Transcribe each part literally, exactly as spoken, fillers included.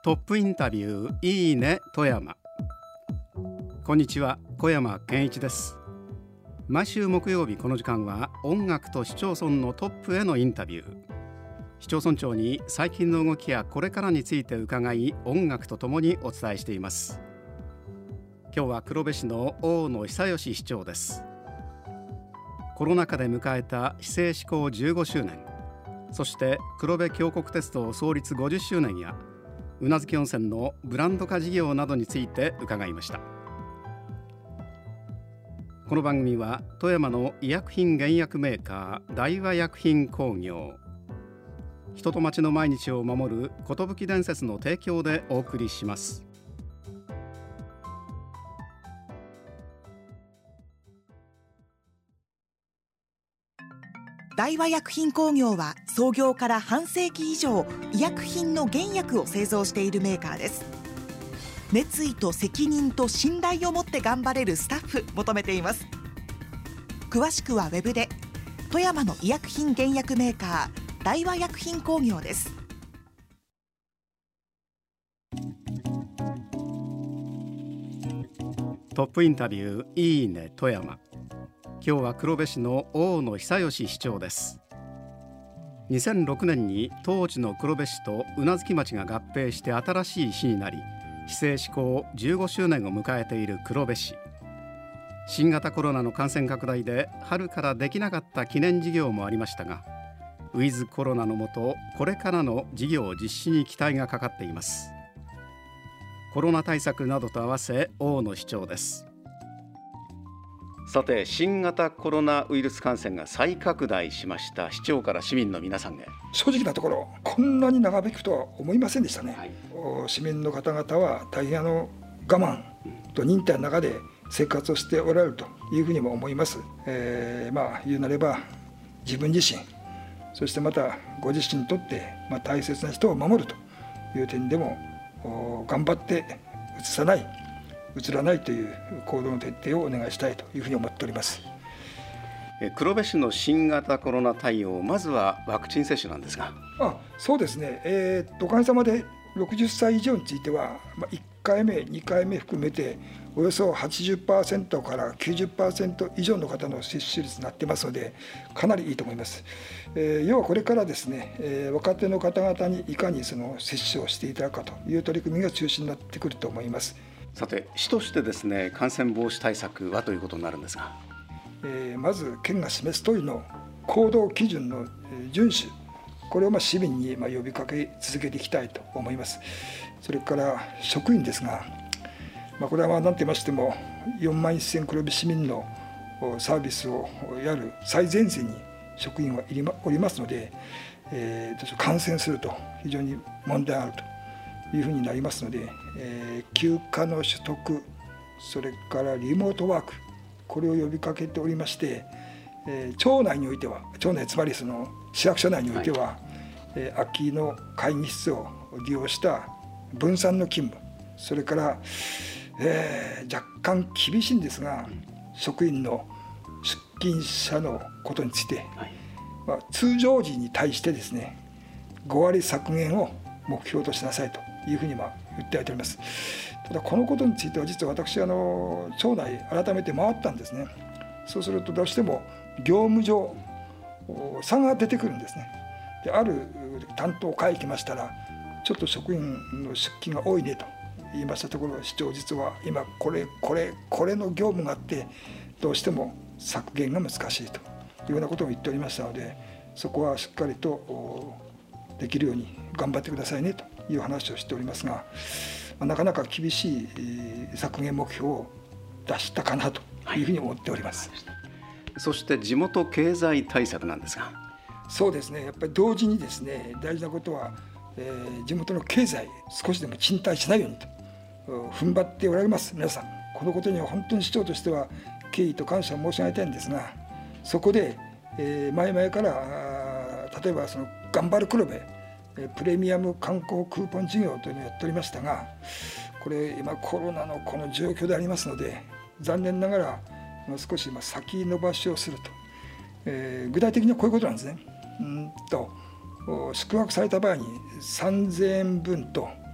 トップインタビューいいね富山。こんにちは、小山健一です。毎週木曜日この時間は音楽と市町村のトップへのインタビュー。市町村長に最近の動きやこれからについて伺い、音楽とともにお伝えしています。今日は黒部市の大野久義市長です。コロナ禍で迎えた市制施行じゅうごしゅうねん、そして黒部峡谷鉄道創立ごじゅっしゅうねんや宇奈月温泉のブランド化事業などについて伺いました。この番組は富山の医薬品原薬メーカー大和薬品工業、人と町の毎日を守る寿伝説の提供でお送りします。 大和薬品工業は創業から半世紀以上、医薬品の原薬を製造しているメーカーです。熱意と責任と信頼を持って頑張れるスタッフ求めています。詳しくはウェブで。富山の医薬品原薬メーカー大和薬品工業です。 トップインタビューいいね富山。今日は黒部市の大野久義市長です。にせんろくねんに当時の黒部市と宇奈月町が合併して新しい市になり、市制施行じゅうごしゅうねんを迎えている黒部市。新型コロナの感染拡大で春からできなかった記念事業もありましたが、ウィズコロナのもと、これからの事業実施に期待がかかっています。コロナ対策などと合わせ大野市長です。さて、新型コロナウイルス感染が再拡大しました。市長から市民の皆さんへ。 正直なところ、こんなに長引くとは思いませんでしたね、はい、市民の方々は大変あの我慢と忍耐の中で生活をしておられるというふうにも思います。えー、まあ言うなれば自分自身、そしてまたご自身にとって、まあ、大切な人を守るという点でも頑張ってうつさない、うつらないという行動の徹底をお願いしたいというふうに思っております。 黒部市の新型コロナ対応、まずはワクチン接種なんですが。 あ、そうですね、えー、おかげさまでろくじゅっさい以上については、まあ、いっかいめ、にかいめ含めておよそ はちじゅっパーセント から きゅうじゅっパーセント 以上の方の接種率になってますので、かなりいいと思います。えー、要はこれからですね、えー、若手の方々にいかにその接種をしていただくかという取り組みが中心になってくると思います。 さて、市としてですね、感染防止対策はということになるんですが、 えー、まず県が示す通りの行動基準の遵守、これをまあ市民にまあ呼びかけ続けていきたいと思います。それから職員ですが、まあ、これはまあ何と言いましてもよんまんせん黒部市民のサービスをやる最前線に職員はいりまおりますので、えー、感染すると非常に問題があるというふうになりますので、えー、休暇の取得、それからリモートワーク、これを呼びかけておりまして、えー、町内においては、町内つまりその市役所内においては、はい、えー、空きの会議室を利用した分散の勤務、それから、えー、若干厳しいんですが、職員の出勤者のことについて、はい、まあ、通常時に対してですね、ごわり削減を目標としなさいというふうにまあ言っております。ただこのことについては実は私あの町内改めて回ったんですね。そうするとどうしても業務上差が出てくるんですね。で、ある担当会行きましたら、ちょっと職員の出勤が多いねと言いましたところ、市長実は今これこれこれの業務があってどうしても削減が難しいというようなことを言っておりましたので、そこはしっかりとできるように頑張ってくださいねという話をしておりますが、なかなか厳しい削減目標を出したかなというふうに思っております。はい、 そして地元経済対策なんですが。 そうですね、やっぱり同時にですね、大事なことは、えー、地元の経済少しでも沈滞しないようにと踏ん張っておられます皆さん。このことには本当に市長としては敬意と感謝を申し上げたいんですが、そこで、えー、前々から例えばその頑張る黒部プレミアム観光クーポン事業というのをやっておりましたが、これ今コロナのこの状況でありますので、残念ながら少し先延ばしをすると、えー、具体的にはこういうことなんですね。うんと宿泊された場合にさんぜんえんぶんと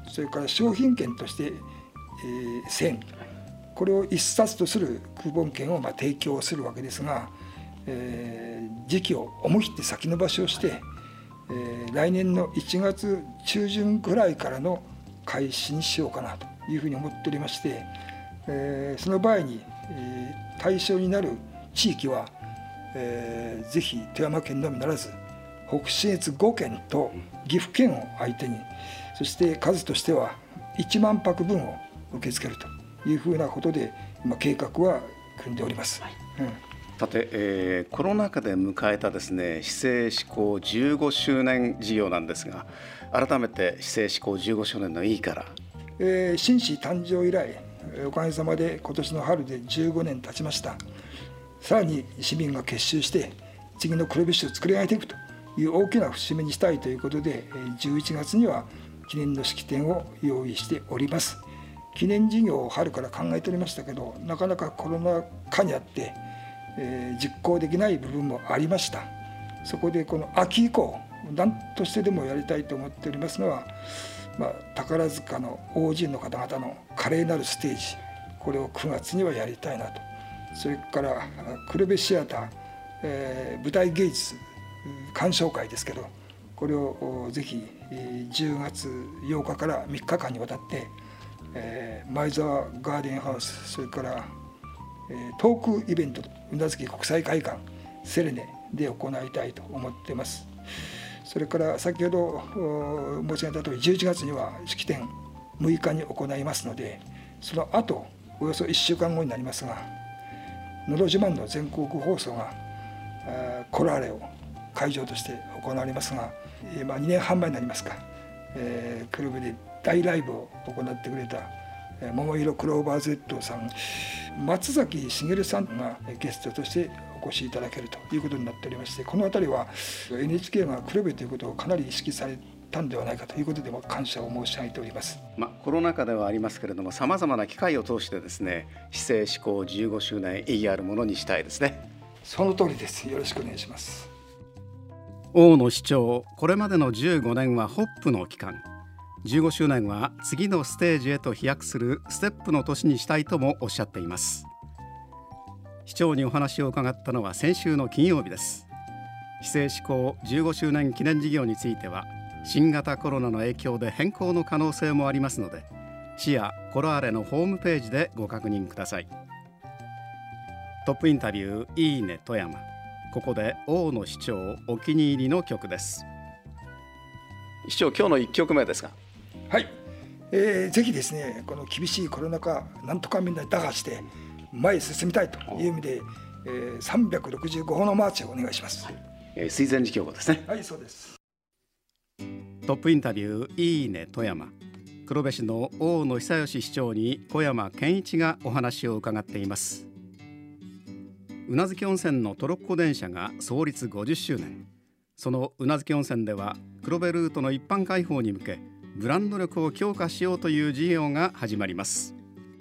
それから商品券として、えー、せん、これをいっさつとするクーポン券をまあ提供するわけですが、えー、時期を思い切って先延ばしをして、えー、来年のいちがつちゅうじゅんぐらいからの開始にしようかなというふうに思っておりまして、えー、その場合に、えー、対象になる地域は、えー、ぜひ富山県のみならず北信越ごけんと岐阜県を相手に、そして数としてはいちまんぱくぶんを受け付けるというふうなことで今計画は組んでおります、はい。うん、 さて、えー、コロナ禍で迎えたですね、市政施行じゅうごしゅうねん事業なんですが、改めて市政施行じゅうごしゅうねんの意義から。 えー、新市誕生以来、おかげさまで今年の春でじゅうごねん経ちました。さらに市民が結集して次の黒部市を作り上げていくという大きな節目にしたいということで、じゅういちがつには記念の式典を用意しております。記念事業を春から考えておりましたけど、なかなかコロナ禍にあって、えー、実行できない部分もありました。そこでこの秋以降何としてでもやりたいと思っておりますのは、まあ、宝塚の大臣の方々の華麗なるステージ、これをくがつにはやりたいなと。それから黒部シアター、えー、舞台芸術鑑賞会ですけど、これをぜひじゅうがつようかからみっかかんにわたって、えー、前沢ガーデンハウス、それから、えー、トークイベント宇奈月国際会館セレネで行いたいと思っています。それから先ほど申し上げたとおりじゅういちがつには式典むいかに行いますので、その後およそいっしゅうかんごになりますが、のど自慢の全国放送がコラーレを会場として行われますが、まあ、にねんはんまえになりますか、えー、黒部で大ライブを行ってくれた桃色クローバー Z さん、松崎しげるさんがゲストとしてお越しいただけるということになっておりまして、この辺りは エヌエイチケー が黒部ということをかなり意識されたんではないかということでも感謝を申し上げております。 まあ、コロナ禍ではありますけれども、さまざまな機会を通してですね、市政施行じゅうごしゅうねん意義あるものにしたいですね。 その通りです。よろしくお願いします。 大野市長、これまでのじゅうごねんはホップの期間、じゅうごしゅうねんは次のステージへと飛躍するステップの年にしたいともおっしゃっています。市長にお話を伺ったのは先週の金曜日です。市政施行じゅうごしゅうねん記念事業については新型コロナの影響で変更の可能性もありますので、市やコラーレのホームページでご確認ください。トップインタビューいいね富山、ここで大野市長お気に入りの曲です。市長、今日のいっきょくめですが。 はい、えー、ぜひですね、この厳しいコロナ禍なんとかみんな打破して前へ進みたいという意味で、えー、さんびゃくろくじゅうごほのマーチをお願いします。はい、 えー、水前寺教ですね。 はい、そうです。 トップインタビューいいね富山、黒部市の大野久義市長に小山健一がお話を伺っています。宇奈月温泉のトロッコ電車が創立ごじゅっしゅうねん、その宇奈月温泉では黒部ルートの一般開放に向けブランド力を強化しようという事業が始まります。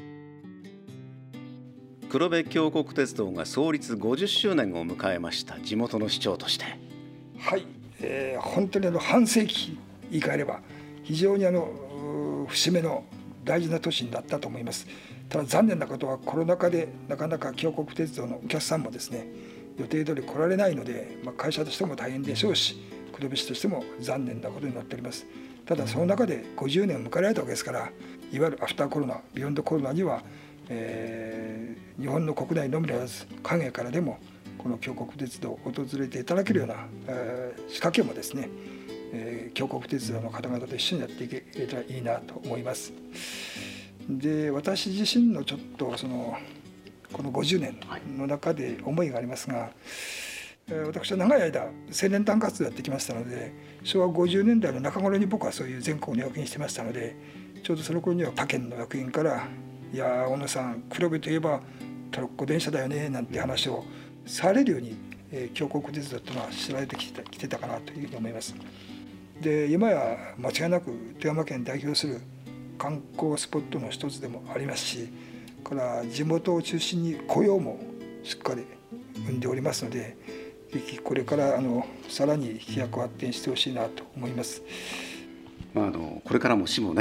黒部峡谷鉄道が創立ごじゅっしゅうねんを迎えました。地元の市長として、 はい、えー、本当にあの半世紀言い換えれば非常にあの節目の大事な年になったと思います。ただ残念なことはコロナ禍でなかなか峡谷鉄道のお客さんもですね、予定通り来られないので、まあ、会社としても大変でしょうし、黒部市としても残念なことになっております。ただその中でごじゅうねんを迎えられたわけですから、いわゆるアフターコロナ、ビヨンドコロナには、えー、日本の国内のみならず海外からでもこの峡谷鉄道を訪れていただけるような、えー、仕掛けもですね、えー、峡谷鉄道の方々と一緒にやっていけたらいいなと思います。で、私自身のちょっとそのこのごじゅうねんの中で思いがありますが、私は長い間青年団活動をやってきましたので、しょうわごじゅうねんだいの中頃に僕はそういう全国の役員してましたので、ちょうどその頃には他県の役員から「いや小野さん、黒部といえばトロッコ電車だよね」なんて話をされるように、えー、峡谷鉄道というのは知られてきて、きてたかなというふうに思います。で、今や間違いなく富山県代表する観光スポットの一つでもありますし、から地元を中心に雇用もしっかり生んでおりますので、ぜひこれからあのさらに飛躍発展してほしいなと思います。 まあ、あのこれからも市もね、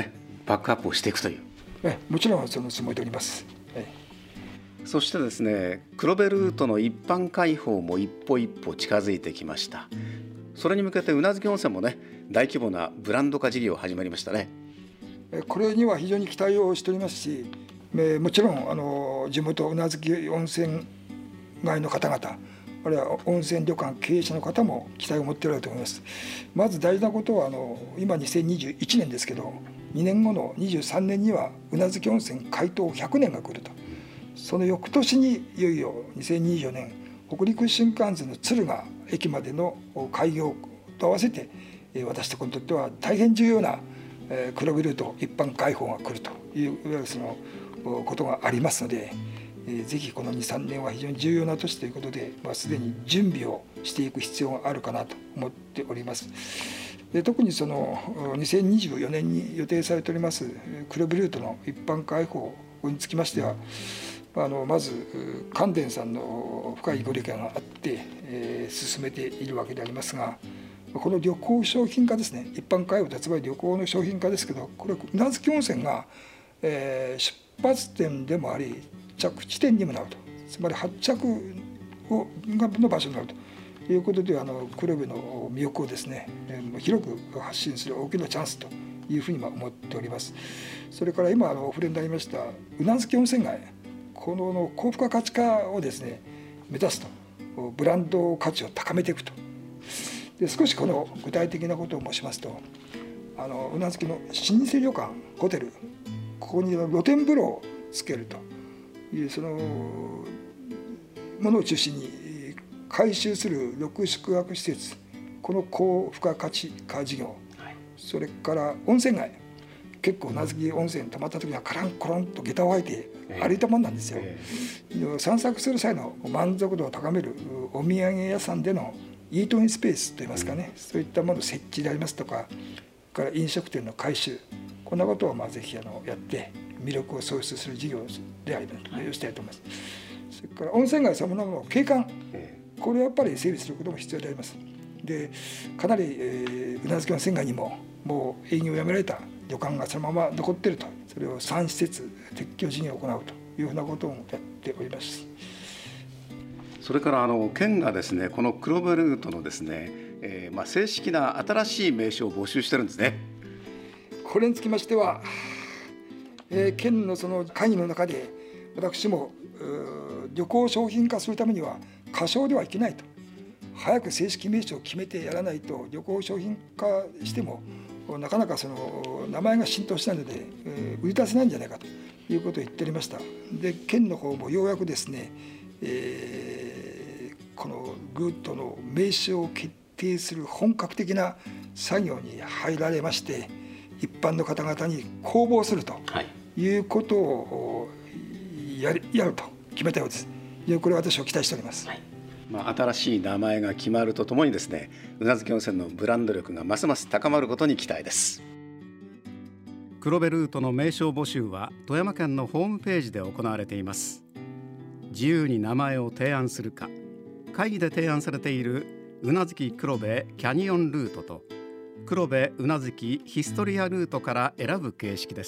バックアップをしていくという。 えもちろんそのつもりでおります。えそしてですね、黒部ルートの一般開放も一歩一歩近づいてきました。それに向けて宇奈月温泉もね、大規模なブランド化事業始まりましたね。 これには非常に期待をしておりますし、もちろんあの地元宇奈月温泉街の方々、あるいは温泉旅館経営者の方も期待を持っておられると思います。まず大事なことはあの今にせんにじゅういちねんですけど、にねんごのにじゅうさんねんには宇奈月温泉開湯ひゃくねんが来ると。その翌年にいよいよにせんにじゅうよねん北陸新幹線の敦賀駅までの開業と合わせて、私たちにとっては大変重要な黒部ルート一般開放が来るといういわゆるそのことがありますので、ぜひこのにさんねんは非常に重要な年ということで、まあ、すでに準備をしていく必要があるかなと思っております。で特にそのにせんにじゅうよねんに予定されております黒部ルートの一般開放につきましては、あのまず関電さんの深いご理解があって、えー、進めているわけでありますが、この旅行商品化ですね、一般開放とつまり旅行の商品化ですけど、これ宇奈月温泉が、えー、出発点でもあり着地点にもなると、つまり発着をの場所になるということで、あの黒部の魅力をですね、広く発信する大きなチャンスというふうに思っております。それから今あのお触れになりました宇奈月温泉街、この高付加価値化をですね目指すと、ブランド価値を高めていくと。で少しこの具体的なことを申しますと、あの宇奈月の老舗旅館ホテル、ここに露天風呂をつけるというそのものを中心に改修するろく宿泊施設、この高付加価値化事業、はい、それから温泉街、結構宇奈月温泉泊まった時にはカランコロンと下駄を履いて歩いたもんなんですよ、えー、散策する際の満足度を高めるお土産屋さんでのイートインスペースといいますかね、うん、そういったもの設置でありますとか、から飲食店の改修、こんなことをまあぜひあのやって魅力を創出する事業でありしたいと思います。それから温泉街そのものの景観、これをやっぱり整備することも必要であります。でかなり、えー、宇奈月温泉街にももう営業をやめられた旅館がそのまま残っていると、それをさん施設撤去事業を行うというふうなことをやっております。 それからあの県がですね、この黒部ルートのですね、えーまあ、正式な新しい名称を募集してるんですね。 これにつきましては、えー、県のその会議の中で私も旅行商品化するためには仮称ではいけないと、早く正式名称を決めてやらないと旅行商品化してもなかなかその名前が浸透しないので、えー、売り出せないんじゃないかということを言っておりました。で県の方もようやくですね、えー、このルートの名称を決定する本格的な作業に入られまして、一般の方々に公募するということをやる、やると決めたようです。これは私は期待しております。はい、 まあ、新しい名前が決まるとともにですね、宇奈月温泉のブランド力がますます高まることに期待です。黒部ルートの名称募集は富山県のホームページで行われています。自由に名前を提案するか、会議で提案されている宇奈月黒部キャニオンルートと黒部宇奈月ヒストリアルートから選ぶ形式です。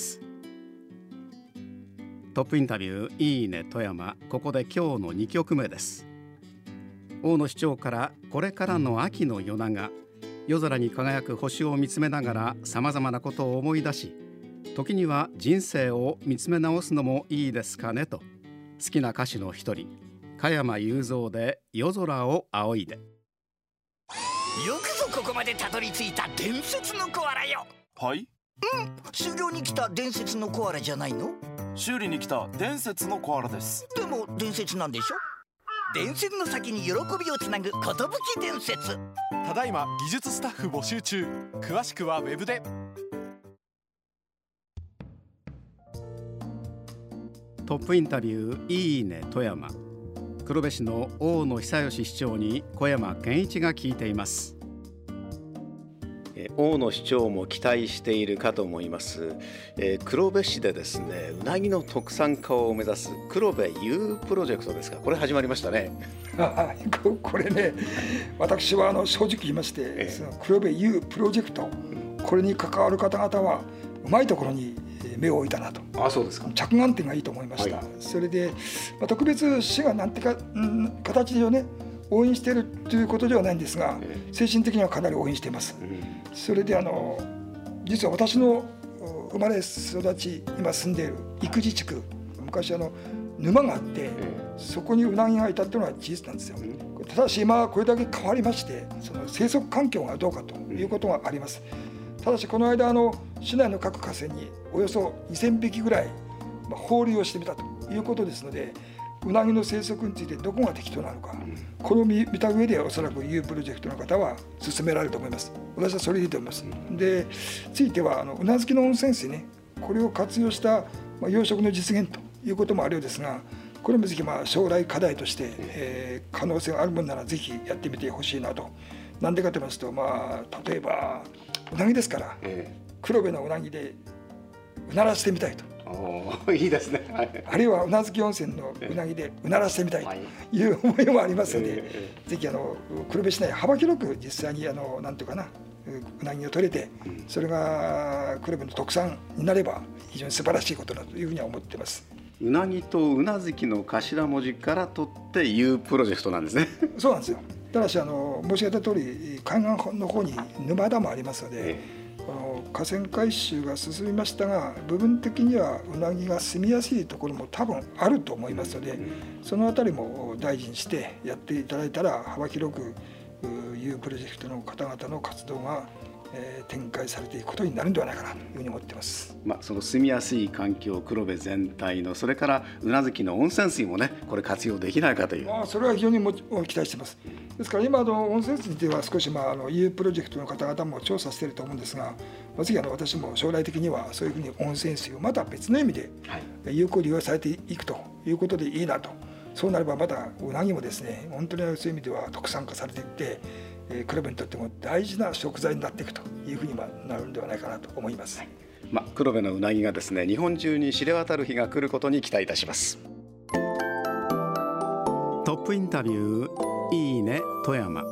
トップインタビューいいね富山、ここで今日のにきょくめです。大野市長からこれからの秋の夜長、夜空に輝く星を見つめながらさまざまなことを思い出し、時には人生を見つめ直すのもいいですかねと、好きな歌手の一人加山雄三で夜空を仰いで。 よくぞここまでたどり着いた伝説のコアラよ。 はい、 うん、修行に来た伝説のコアラじゃないの？ 修理に来た伝説のコアラです。 でも伝説なんでしょ？伝説の先に喜びをつなぐ寿伝説。 ただいま技術スタッフ募集中。詳しくはウェブで。 トップインタビューいいね富山、黒部市の大野久義市長に小山健一が聞いています。大野市長も期待しているかと思います、えー、黒部市でですね、うなぎの特産化を目指す黒部 U プロジェクトですが、これ始まりましたね。 これね、私はあの正直言いまして、えー、その黒部 U プロジェクト、これに関わる方々はうまいところに目を置いたなと。 あ、そうですか。 着眼点がいいと思いました、はい、それで、まあ、特別市がなんてか、うん、形をね応援しているということではないんですが、えー、精神的にはかなり応援しています、うん、それであの実は私の生まれ育ち今住んでいる生地地区、昔あの沼があって、えー、そこにウナギがいたというのは事実なんですよ、うん、ただし今はこれだけ変わりまして、その生息環境がどうかということがあります、うん、ただしこの間あの市内の各河川におよそにせんびきぐらい、まあ、放流をしてみたということですので、ウナギの生息についてどこが適当なのか、うん、これを 見, 見た上でおそらく ユー プロジェクトの方は進められると思います。私はそれでいいと思います。で、ついてはあのうなずきの温泉水ね、これを活用した、まあ、養殖の実現ということもあるようですが、これもぜひまあ将来課題として、えー、可能性があるものならぜひやってみてほしいなと。なんでかと言いますと、まあ、例えばうなぎですから、えー、黒部のうなぎでうならせてみたいと。 おいいですね、はい、 あるいは宇奈月温泉のうなぎでうならせてみたいという思いもありますので、えー、ぜひあの黒部市内幅広く実際にあのなんていうかな、うなぎを取れて、うん、それが黒部の特産になれば非常に素晴らしいことだというふうには思っています。 うなぎとうなずきの頭文字から取って ユー プロジェクトなんですね。 そうなんですよ。ただしあの申し上げた通り海岸の方に沼田もありますので、えーこの河川改修が進みましたが、部分的にはうなぎが住みやすいところも多分あると思いますので、そのあたりも大事にしてやっていただいたら幅広く ユー プロジェクトの方々の活動がえー、展開されていくことになるんではないかなというふうに思っています。 まあ、その住みやすい環境、黒部全体の、それからうなずきの温泉水もね、これ活用できないかという、 まあ、それは非常にも期待しています。ですから今の温泉水では少し、まあ、あの ユー プロジェクトの方々も調査していると思うんですが、まあ、次あの私も将来的にはそういうふうに温泉水をまた別の意味で有効利用されていくということでいいなと。そうなればまたうなぎもですね、本当にそういう意味では特産化されていって、えー、黒部にとっても大事な食材になっていくというふうになるんではないかなと思います。はい、 まあ、黒部のうなぎがですね、日本中に知れ渡る日が来ることに期待いたします。トップインタビュー、いいね富山。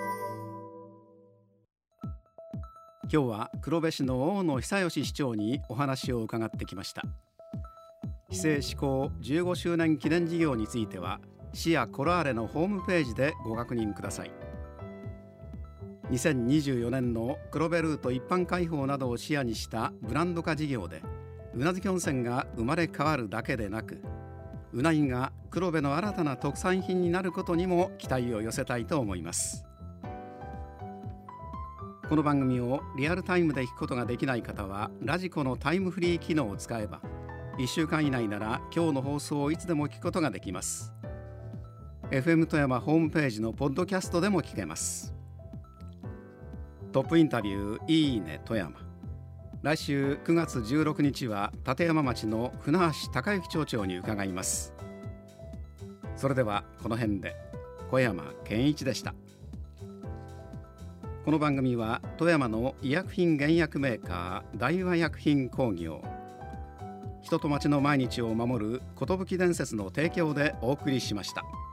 今日は黒部市の大野久義市長にお話を伺ってきました。市政施行じゅうごしゅうねん記念事業については市やコラーレのホームページでご確認ください。にせんにじゅうよねんの黒部ルート一般開放などを視野にしたブランド化事業で、宇奈月温泉が生まれ変わるだけでなく、うなぎが黒部の新たな特産品になることにも期待を寄せたいと思います。この番組をリアルタイムで聞くことができない方は、ラジコのタイムフリー機能を使えばいっしゅうかん以内なら今日の放送をいつでも聞くことができます。 エフエム 富山ホームページのポッドキャストでも聞けます。トップインタビュー、いいね富山。来週くがつじゅうろくにちは立山町の船橋孝之町長に伺います。それではこの辺で。小山健一でした。この番組は富山の医薬品原薬メーカー大和薬品工業、人と町の毎日を守る寿伝説の提供でお送りしました。